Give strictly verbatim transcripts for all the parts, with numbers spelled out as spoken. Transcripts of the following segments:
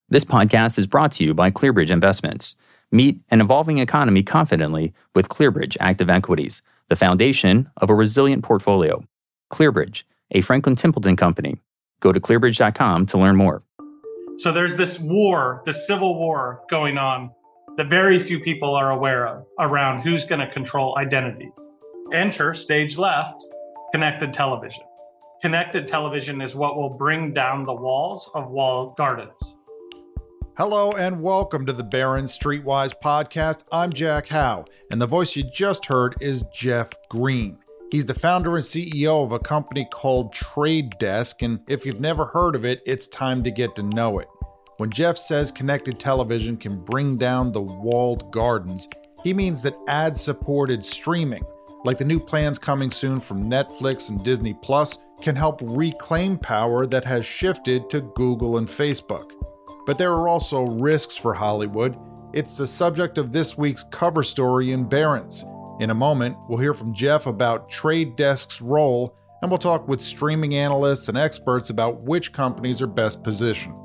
This podcast is brought to you by ClearBridge Investments. Meet an evolving economy confidently with ClearBridge Active Equities, the foundation of a resilient portfolio. ClearBridge, a Franklin Templeton company. Go to clear bridge dot com to learn more. So there's this war, this civil war going on that very few people are aware of around who's going to control identity. Enter, stage left, connected television. Connected television is what will bring down the walls of walled gardens. Hello and welcome to the Barron's Streetwise podcast. I'm Jack Howe, and the voice you just heard is Jeff Green. He's the founder and C E O of a company called Trade Desk, and if you've never heard of it, it's time to get to know it. When Jeff says connected television can bring down the walled gardens, he means that ad-supported streaming, like the new plans coming soon from Netflix and Disney Plus, can help reclaim power that has shifted to Google and Facebook. But there are also risks for Hollywood. It's the subject of this week's cover story in Barron's. In a moment, we'll hear from Jeff about Trade Desk's role, and we'll talk with streaming analysts and experts about which companies are best positioned.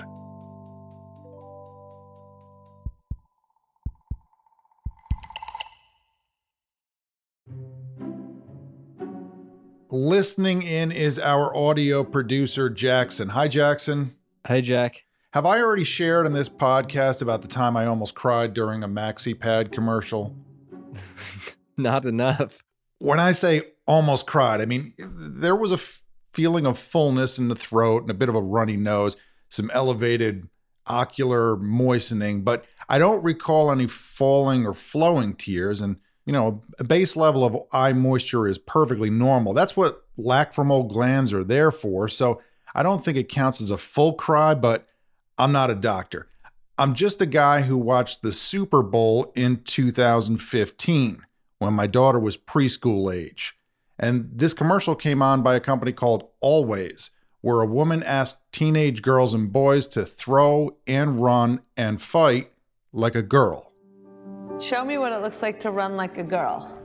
Listening in is our audio producer, Jackson. Hi, Jackson. Hi, Jack. Have I already shared on this podcast about the time I almost cried during a MaxiPad commercial? Not enough. When I say almost cried, I mean, there was a f- feeling of fullness in the throat and a bit of a runny nose, some elevated ocular moistening, but I don't recall any falling or flowing tears. And, you know, a base level of eye moisture is perfectly normal. That's what lacrimal glands are there for. So I don't think it counts as a full cry, but I'm not a doctor. I'm just a guy who watched the Super Bowl in two thousand fifteen when my daughter was preschool age. And this commercial came on by a company called Always, where a woman asked teenage girls and boys to throw and run and fight like a girl. Show me what it looks like to run like a girl.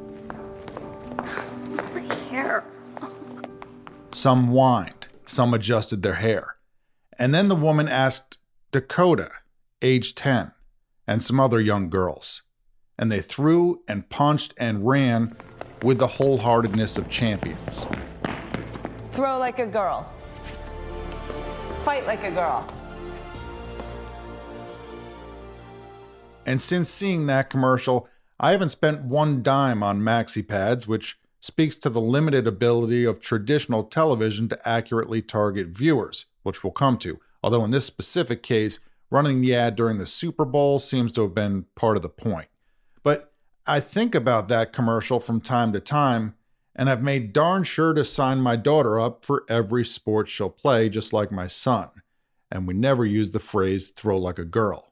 My hair. Some whined, some adjusted their hair. And then the woman asked Dakota, age ten, and some other young girls. And they threw and punched and ran with the wholeheartedness of champions. Throw like a girl. Fight like a girl. And since seeing that commercial, I haven't spent one dime on MaxiPads, which speaks to the limited ability of traditional television to accurately target viewers, which we'll come to. Although in this specific case, running the ad during the Super Bowl seems to have been part of the point. But I think about that commercial from time to time, and I've made darn sure to sign my daughter up for every sport she'll play, just like my son. And we never use the phrase throw like a girl.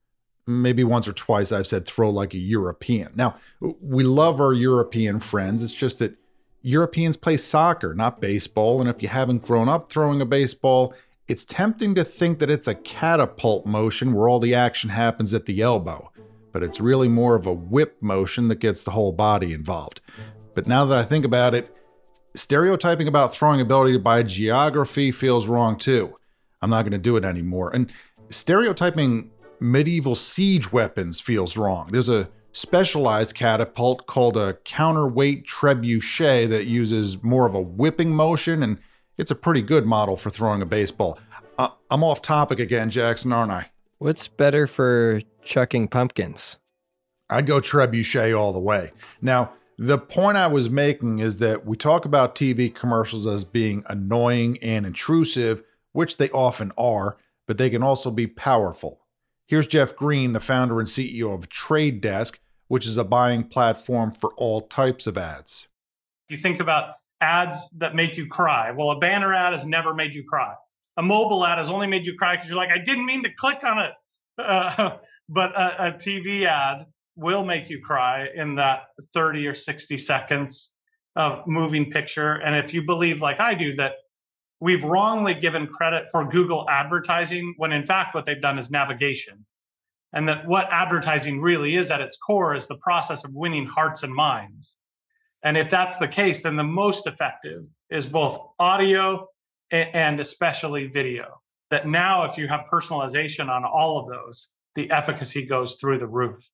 Maybe once or twice I've said throw like a European. Now, we love our European friends. It's just that Europeans play soccer, not baseball. And if you haven't grown up throwing a baseball, it's tempting to think that it's a catapult motion where all the action happens at the elbow. But it's really more of a whip motion that gets the whole body involved. But now that I think about it, stereotyping about throwing ability by geography feels wrong too. I'm not going to do it anymore. And stereotyping medieval siege weapons feels wrong. There's a specialized catapult called a counterweight trebuchet that uses more of a whipping motion, and it's a pretty good model for throwing a baseball. Uh, I'm off topic again, Jackson, aren't I? What's better for chucking pumpkins? I'd go trebuchet all the way. Now, the point I was making is that we talk about T V commercials as being annoying and intrusive, which they often are, but they can also be powerful. Here's Jeff Green, the founder and C E O of Trade Desk, which is a buying platform for all types of ads. You think about ads that make you cry. Well, a banner ad has never made you cry. A mobile ad has only made you cry because you're like, I didn't mean to click on it. Uh, but a, a T V ad will make you cry in that thirty or sixty seconds of moving picture. And if you believe, like I do, that we've wrongly given credit for Google advertising, when in fact what they've done is navigation. And that what advertising really is at its core is the process of winning hearts and minds. And if that's the case, then the most effective is both audio and especially video. that now if you have personalization on all of those, the efficacy goes through the roof.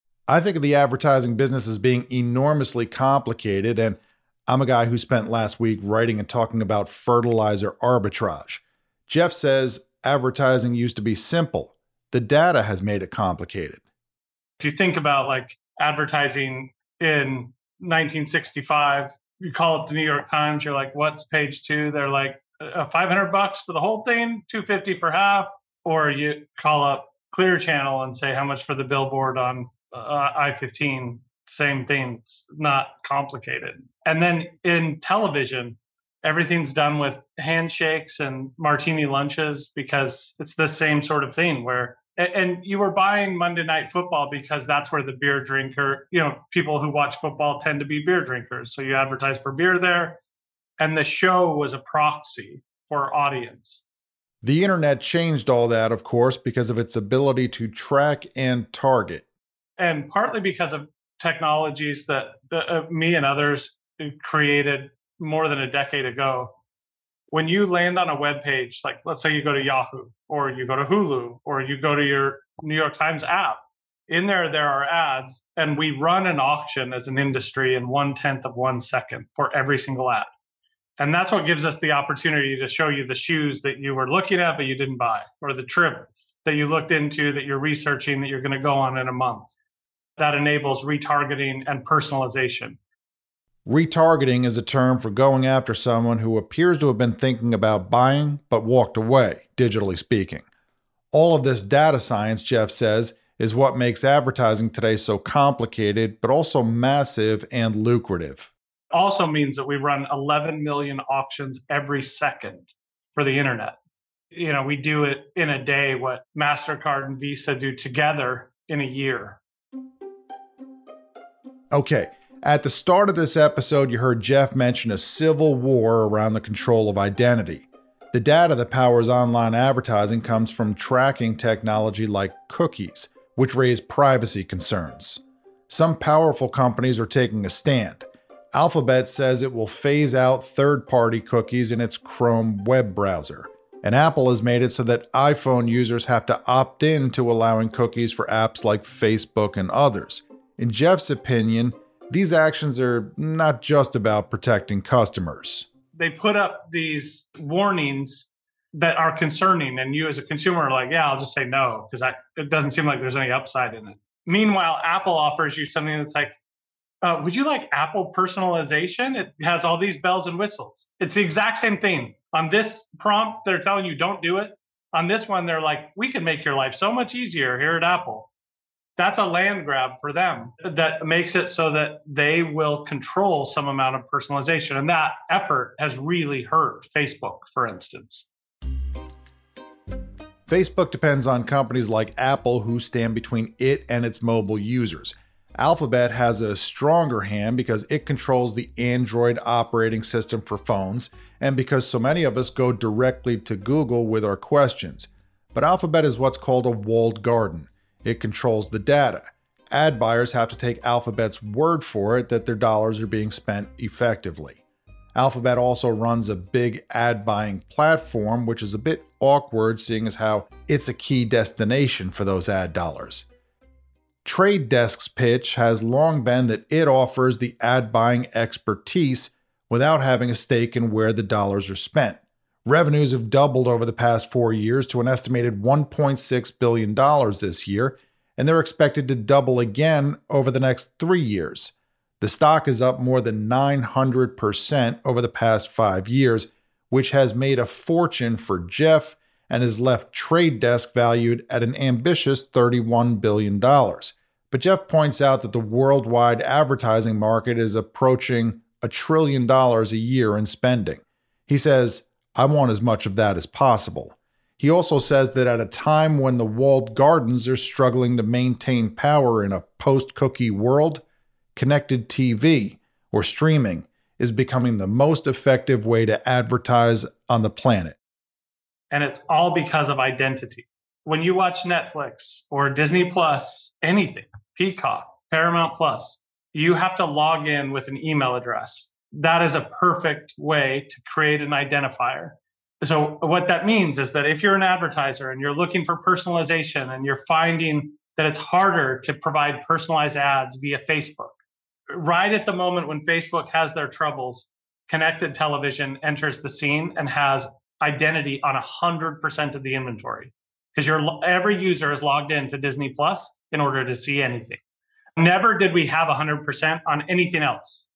I think of the advertising business as being enormously complicated, and I'm a guy who spent last week writing and talking about fertilizer arbitrage. Jeff says advertising used to be simple. The data has made it complicated. If you think about like advertising in nineteen sixty-five, you call up the New York Times, you're like, what's page two? They're like, uh, five hundred bucks for the whole thing, two hundred fifty for half. Or you call up Clear Channel and say how much for the billboard on uh, I fifteen. Same thing. It's not complicated. And then in television, everything's done with handshakes and martini lunches because it's the same sort of thing where, and you were buying Monday Night Football because that's where the beer drinker, you know, people who watch football tend to be beer drinkers. So you advertise for beer there. And the show was a proxy for audience. The internet changed all that, of course, because of its ability to track and target. And partly because of technologies that uh, me and others created more than a decade ago. When you land on a web page, like let's say you go to Yahoo or you go to Hulu or you go to your New York Times app, in there, there are ads, and we run an auction as an industry in one tenth of one second for every single ad. And that's what gives us the opportunity to show you the shoes that you were looking at, but you didn't buy, or the trip that you looked into that you're researching that you're going to go on in a month. That enables retargeting and personalization. Retargeting is a term for going after someone who appears to have been thinking about buying but walked away, digitally speaking. All of this data science, Jeff says, is what makes advertising today so complicated, but also massive and lucrative. Also means that we run eleven million auctions every second for the internet. You know, we do it in a day what MasterCard and Visa do together in a year. Okay, at the start of this episode, you heard Jeff mention a civil war around the control of identity. The data that powers online advertising comes from tracking technology like cookies, which raise privacy concerns. Some powerful companies are taking a stand. Alphabet says it will phase out third-party cookies in its Chrome web browser. And Apple has made it so that iPhone users have to opt in to allowing cookies for apps like Facebook and others. In Jeff's opinion, these actions are not just about protecting customers. They put up these warnings that are concerning, and you as a consumer are like, yeah, I'll just say no, because it doesn't seem like there's any upside in it. Meanwhile, Apple offers you something that's like, uh, would you like Apple personalization? It has all these bells and whistles. It's the exact same thing. On this prompt, they're telling you don't do it. On this one, they're like, we can make your life so much easier here at Apple. That's a land grab for them that makes it so that they will control some amount of personalization. And that effort has really hurt Facebook, for instance. Facebook depends on companies like Apple who stand between it and its mobile users. Alphabet has a stronger hand because it controls the Android operating system for phones and because so many of us go directly to Google with our questions. But Alphabet is what's called a walled garden. It controls the data. Ad buyers have to take Alphabet's word for it that their dollars are being spent effectively. Alphabet also runs a big ad buying platform, which is a bit awkward seeing as how it's a key destination for those ad dollars. Trade Desk's pitch has long been that it offers the ad buying expertise without having a stake in where the dollars are spent. Revenues have doubled over the past four years to an estimated one point six billion dollars this year, and they're expected to double again over the next three years. The stock is up more than nine hundred percent over the past five years, which has made a fortune for Jeff and has left Trade Desk valued at an ambitious thirty-one billion dollars. But Jeff points out that the worldwide advertising market is approaching a trillion dollars a year in spending. He says, I want as much of that as possible. He also says that at a time when the walled gardens are struggling to maintain power in a post-cookie world, connected T V or streaming is becoming the most effective way to advertise on the planet. And it's all because of identity. When you watch Netflix or Disney Plus, anything, Peacock, Paramount Plus, you have to log in with an email address. That is a perfect way to create an identifier. So what that means is that if you're an advertiser and you're looking for personalization and you're finding that it's harder to provide personalized ads via Facebook, right at the moment when Facebook has their troubles, connected television enters the scene and has identity on one hundred percent of the inventory, because your every user is logged into Disney Plus in order to see anything. Never did we have one hundred percent on anything else.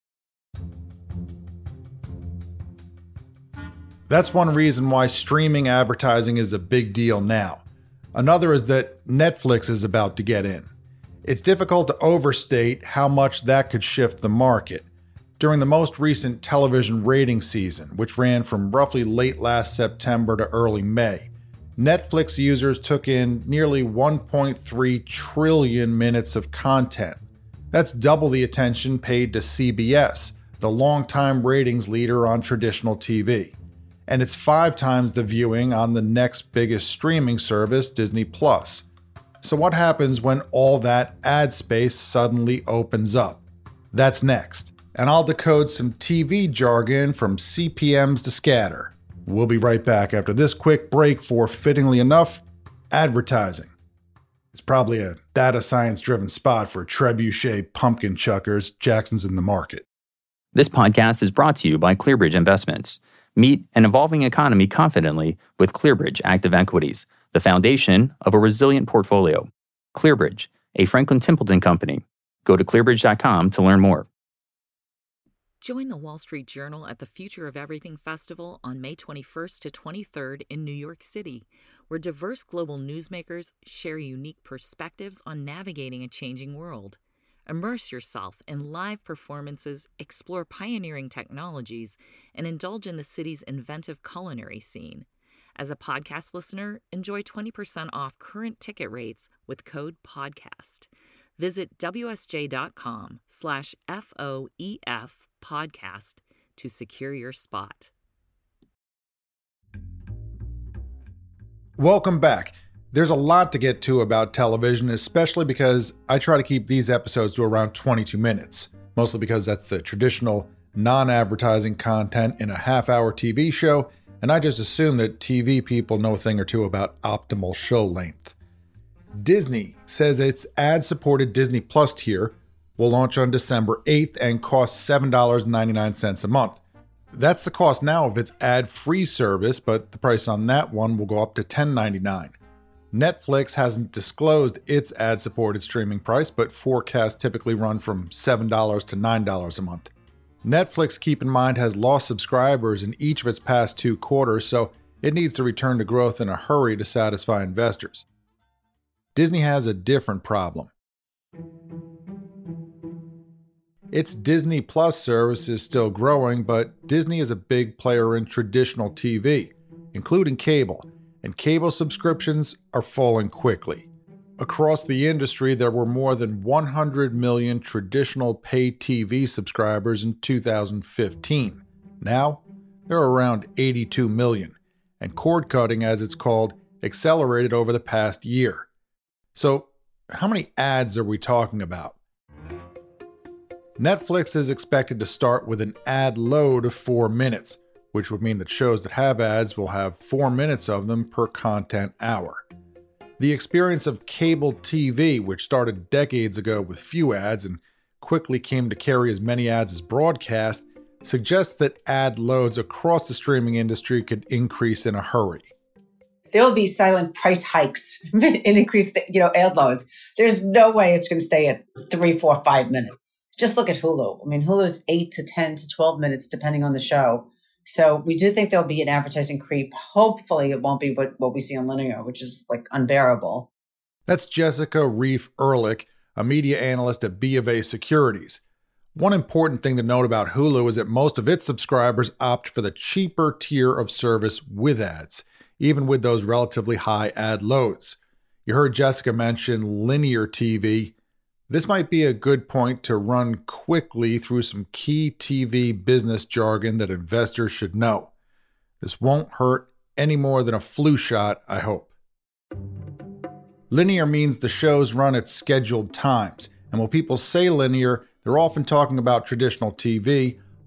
That's one reason why streaming advertising is a big deal now. Another is that Netflix is about to get in. It's difficult to overstate how much that could shift the market. During the most recent television rating season, which ran from roughly late last September to early May, Netflix users took in nearly one point three trillion minutes of content. That's double the attention paid to C B S, the longtime ratings leader on traditional T V. And it's five times the viewing on the next biggest streaming service, Disney Plus. So what happens when all that ad space suddenly opens up? That's next. And I'll decode some T V jargon from C P Ms to scatter. We'll be right back after this quick break for, fittingly enough, advertising. It's probably a data science-driven spot for trebuchet pumpkin chuckers. Jackson's in the market. This podcast is brought to you by ClearBridge Investments. Meet an evolving economy confidently with ClearBridge Active Equities, the foundation of a resilient portfolio. ClearBridge, a Franklin Templeton company. Go to clearbridge dot com to learn more. Join the Wall Street Journal at the Future of Everything Festival on May twenty-first to twenty-third in New York City, where diverse global newsmakers share unique perspectives on navigating a changing world. Immerse yourself in live performances, explore pioneering technologies, and indulge in the city's inventive culinary scene. As a podcast listener, enjoy twenty percent off current ticket rates with code PODCAST. Visit W S J dot com slash F O E F podcast to secure your spot. Welcome back. There's a lot to get to about television, especially because I try to keep these episodes to around twenty-two minutes, mostly because that's the traditional non-advertising content in a half-hour T V show, and I just assume that T V people know a thing or two about optimal show length. Disney says its ad-supported Disney Plus tier will launch on December eighth and cost seven dollars and ninety-nine cents a month. That's the cost now of its ad-free service, but the price on that one will go up to ten dollars and ninety-nine cents. Netflix hasn't disclosed its ad-supported streaming price, but forecasts typically run from seven dollars to nine dollars a month. Netflix, keep in mind, has lost subscribers in each of its past two quarters, so it needs to return to growth in a hurry to satisfy investors. Disney has a different problem. Its Disney Plus service is still growing, but Disney is a big player in traditional T V, including cable, and cable subscriptions are falling quickly. Across the industry, there were more than one hundred million traditional pay T V subscribers in two thousand fifteen. Now, there are around eighty-two million, and cord cutting, as it's called, accelerated over the past year. So, how many ads are we talking about? Netflix is expected to start with an ad load of four minutes, which would mean that shows that have ads will have four minutes of them per content hour. The experience of cable T V, which started decades ago with few ads and quickly came to carry as many ads as broadcast, suggests that ad loads across the streaming industry could increase in a hurry. There will be silent price hikes and increased, you know, ad loads. There's no way it's going to stay at three, four, five minutes. Just look at Hulu. I mean, Hulu's eight to ten to twelve minutes, depending on the show. So we do think there'll be an advertising creep. Hopefully it won't be what, what we see on linear, which is like unbearable. That's Jessica Reif Ehrlich, a media analyst at B of A Securities. One important thing to note about Hulu is that most of its subscribers opt for the cheaper tier of service with ads, even with those relatively high ad loads. You heard Jessica mention linear T V. This might be a good point to run quickly through some key T V business jargon that investors should know. This won't hurt any more than a flu shot, I hope. Linear means the shows run at scheduled times, and when people say linear, they're often talking about traditional T V,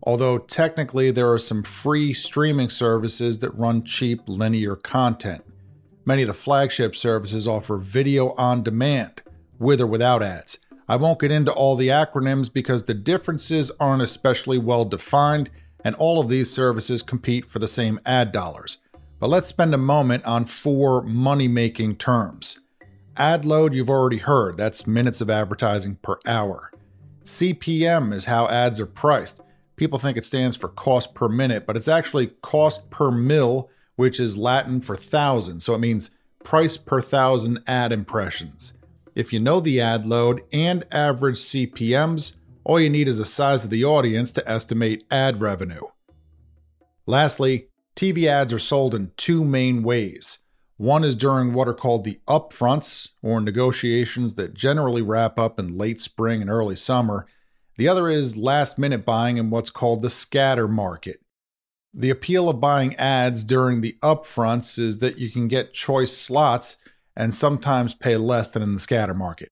although technically there are some free streaming services that run cheap linear content. Many of the flagship services offer video on demand, with or without ads. I won't get into all the acronyms because the differences aren't especially well defined, and all of these services compete for the same ad dollars. But let's spend a moment on four money-making terms. Ad load, you've already heard, that's minutes of advertising per hour. C P M is how ads are priced. People think it stands for cost per minute, but it's actually cost per mil, which is Latin for thousand, so it means price per thousand ad impressions. If you know the ad load and average C P Ms, all you need is the size of the audience to estimate ad revenue. Lastly, T V ads are sold in two main ways. One is during what are called the upfronts, or negotiations that generally wrap up in late spring and early summer. The other is last-minute buying in what's called the scatter market. The appeal of buying ads during the upfronts is that you can get choice slots and sometimes pay less than in the scatter market.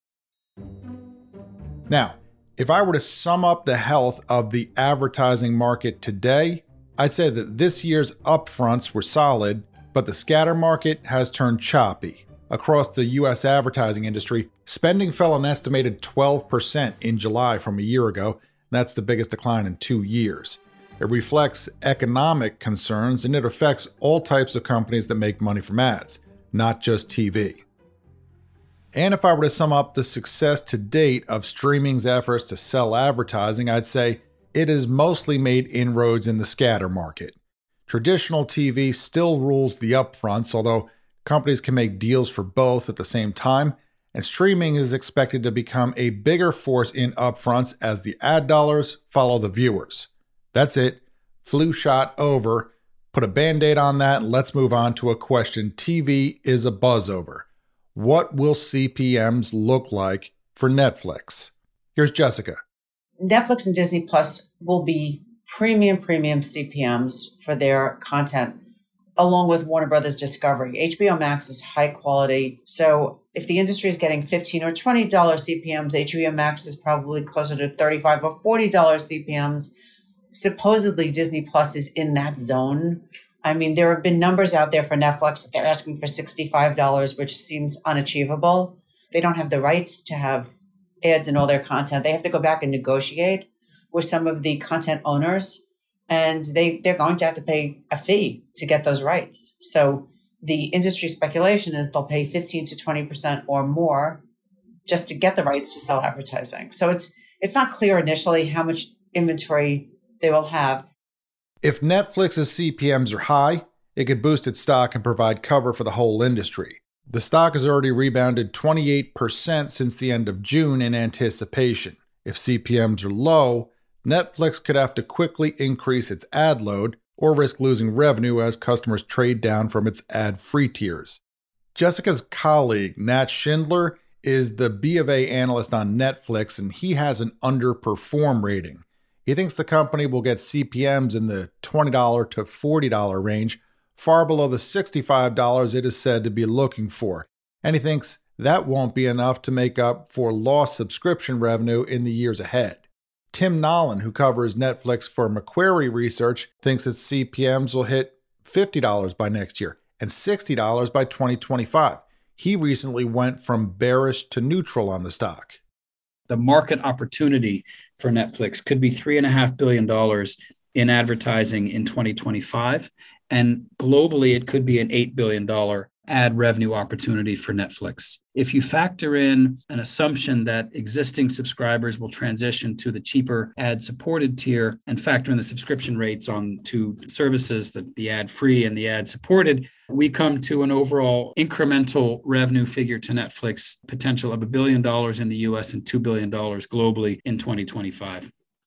Now, if I were to sum up the health of the advertising market today, I'd say that this year's upfronts were solid, but the scatter market has turned choppy. Across the U S advertising industry, spending fell an estimated twelve percent in July from a year ago. That's the biggest decline in two years. It reflects economic concerns, and it affects all types of companies that make money from ads, not just T V. And if I were to sum up the success to date of streaming's efforts to sell advertising, I'd say it has mostly made inroads in the scatter market. Traditional T V still rules the upfronts, although companies can make deals for both at the same time, and streaming is expected to become a bigger force in upfronts as the ad dollars follow the viewers. That's it. Flu shot over. Put a band-aid on that, and let's move on to a question T V is a buzz over. What will C P Ms look like for Netflix? Here's Jessica. Netflix and Disney Plus will be premium, premium C P Ms for their content, along with Warner Brothers Discovery. H B O Max is high quality. So if the industry is getting fifteen or twenty dollars C P Ms, H B O Max is probably closer to thirty-five or forty dollars C P Ms. Supposedly Disney Plus is in that zone. I mean, there have been numbers out there for Netflix that they're asking for sixty-five dollars, which seems unachievable. They don't have the rights to have ads in all their content. They have to go back and negotiate with some of the content owners, and they, they're going to have to pay a fee to get those rights. So the industry speculation is they'll pay fifteen to twenty percent or more just to get the rights to sell advertising. So it's it's not clear initially how much inventory they will have. If Netflix's C P Ms are high, it could boost its stock and provide cover for the whole industry. The stock has already rebounded twenty-eight percent since the end of June in anticipation. If C P Ms are low, Netflix could have to quickly increase its ad load or risk losing revenue as customers trade down from its ad-free tiers. Jessica's colleague, Nat Schindler, is the B of A analyst on Netflix, and he has an underperform rating. He thinks the company will get C P Ms in the twenty to forty dollars range, far below the sixty-five dollars it is said to be looking for. And he thinks that won't be enough to make up for lost subscription revenue in the years ahead. Tim Nolan, who covers Netflix for Macquarie Research, thinks that C P Ms will hit fifty dollars by next year and sixty dollars by twenty twenty-five. He recently went from bearish to neutral on the stock. The market opportunity for Netflix could be three point five billion dollars in advertising in twenty twenty-five. And globally, it could be an eight billion dollars ad revenue opportunity for Netflix. If you factor in an assumption that existing subscribers will transition to the cheaper ad-supported tier and factor in the subscription rates on two services, the, the ad-free and the ad-supported, we come to an overall incremental revenue figure to Netflix potential of a billion dollars in the U S and two billion dollars globally in twenty twenty-five.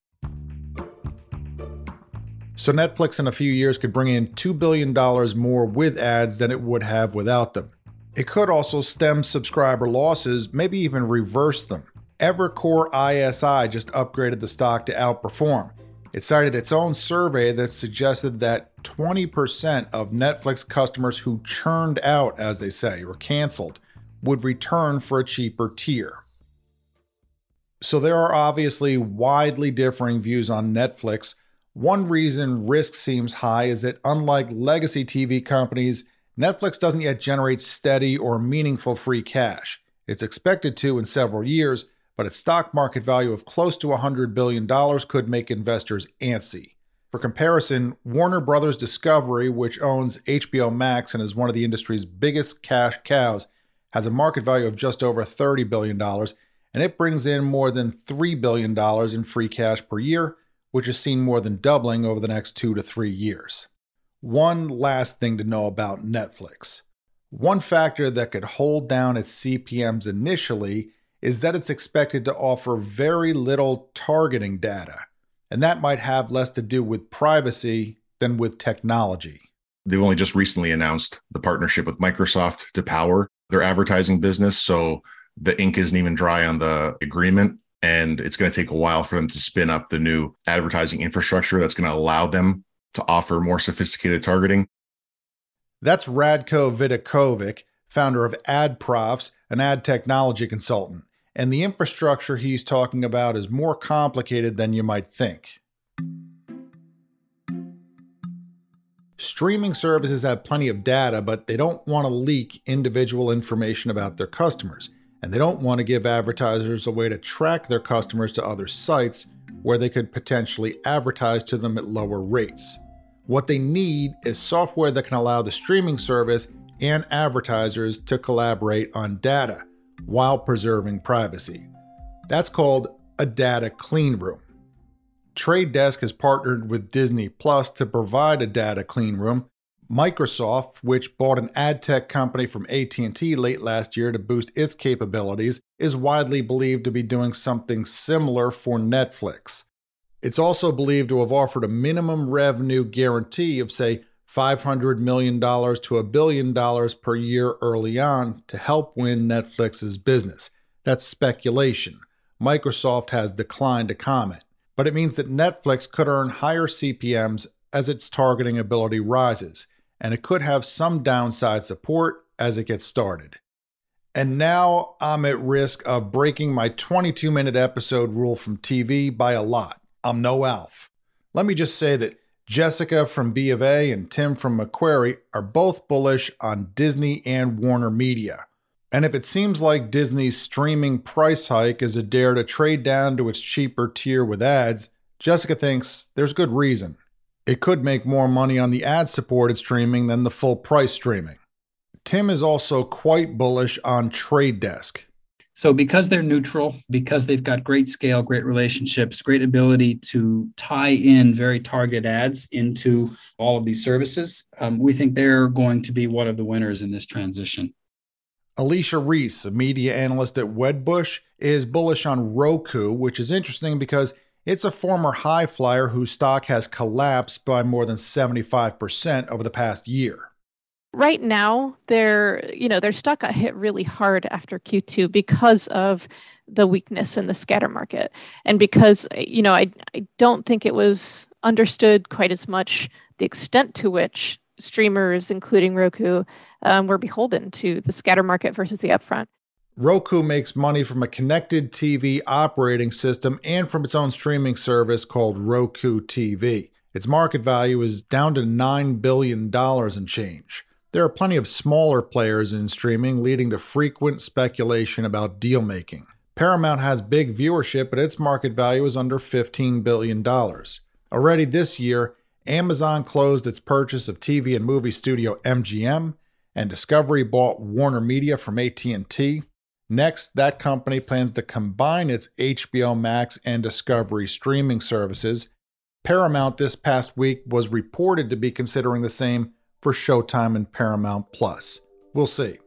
So Netflix in a few years could bring in two billion dollars more with ads than it would have without them. It could also stem subscriber losses, maybe even reverse them. Evercore I S I just upgraded the stock to outperform. It cited its own survey that suggested that twenty percent of Netflix customers who churned out, as they say, or canceled, would return for a cheaper tier. So there are obviously widely differing views on Netflix. One reason risk seems high is that unlike legacy T V companies, Netflix doesn't yet generate steady or meaningful free cash. It's expected to in several years, but its stock market value of close to one hundred billion dollars could make investors antsy. For comparison, Warner Brothers Discovery, which owns H B O Max and is one of the industry's biggest cash cows, has a market value of just over thirty billion dollars, and it brings in more than three billion dollars in free cash per year, which is seen more than doubling over the next two to three years. One last thing to know about Netflix. One factor that could hold down its C P Ms initially is that it's expected to offer very little targeting data, and that might have less to do with privacy than with technology. They've only just recently announced the partnership with Microsoft to power their advertising business, so the ink isn't even dry on the agreement, and it's going to take a while for them to spin up the new advertising infrastructure that's going to allow them to offer more sophisticated targeting. That's Radko Vidakovic, founder of AdProfs, an ad technology consultant, and the infrastructure he's talking about is more complicated than you might think. Streaming services have plenty of data, but they don't want to leak individual information about their customers, and they don't want to give advertisers a way to track their customers to other sites where they could potentially advertise to them at lower rates. What they need is software that can allow the streaming service and advertisers to collaborate on data while preserving privacy. That's called a data clean room. Trade Desk has partnered with Disney Plus to provide a data clean room. Microsoft, which bought an ad tech company from A T and T late last year to boost its capabilities, is widely believed to be doing something similar for Netflix. It's also believed to have offered a minimum revenue guarantee of, say, five hundred million dollars to a billion dollars per year early on to help win Netflix's business. That's speculation. Microsoft has declined to comment, but it means that Netflix could earn higher C P Ms as its targeting ability rises, and it could have some downside support as it gets started. And now I'm at risk of breaking my twenty-two minute episode rule from T V by a lot. I'm no Alf. Let me just say that Jessica from B of A and Tim from Macquarie are both bullish on Disney and Warner Media. And if it seems like Disney's streaming price hike is a dare to trade down to its cheaper tier with ads, Jessica thinks there's good reason. It could make more money on the ad-supported streaming than the full-price streaming. Tim is also quite bullish on Trade Desk. So because they're neutral, because they've got great scale, great relationships, great ability to tie in very targeted ads into all of these services, um, we think they're going to be one of the winners in this transition. Alicia Reese, a media analyst at Wedbush, is bullish on Roku, which is interesting because it's a former high flyer whose stock has collapsed by more than seventy-five percent over the past year. Right now, their you know their stock got hit really hard after Q two because of the weakness in the scatter market, and because you know I I don't think it was understood quite as much the extent to which streamers, including Roku, um, were beholden to the scatter market versus the upfront. Roku makes money from a connected T V operating system and from its own streaming service called Roku T V. Its market value is down to nine billion dollars and change. There are plenty of smaller players in streaming, leading to frequent speculation about deal-making. Paramount has big viewership, but its market value is under fifteen billion dollars. Already this year, Amazon closed its purchase of T V and movie studio M G M, and Discovery bought Warner Media from A T and T. Next, that company plans to combine its H B O Max and Discovery streaming services. Paramount this past week was reported to be considering the same for Showtime and Paramount Plus. We'll see.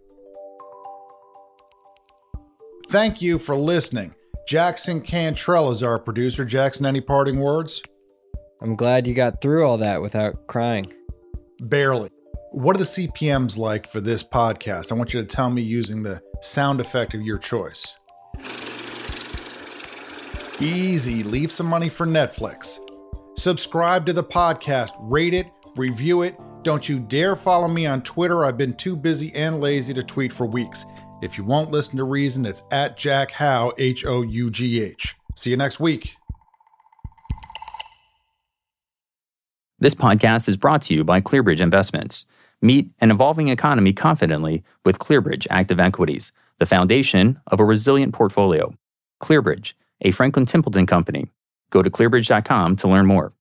Thank you for listening. Jackson Cantrell is our producer. Jackson, any parting words? I'm glad you got through all that without crying. Barely. What are the C P Ms like for this podcast? I want you to tell me using the sound effect of your choice. Easy. Leave some money for Netflix. Subscribe to the podcast. Rate it. Review it. Don't you dare follow me on Twitter. I've been too busy and lazy to tweet for weeks. If you won't listen to reason, it's at Jack Hough, H O U G H. See you next week. This podcast is brought to you by ClearBridge Investments. Meet an evolving economy confidently with ClearBridge Active Equities, the foundation of a resilient portfolio. ClearBridge, a Franklin Templeton company. Go to clearbridge dot com to learn more.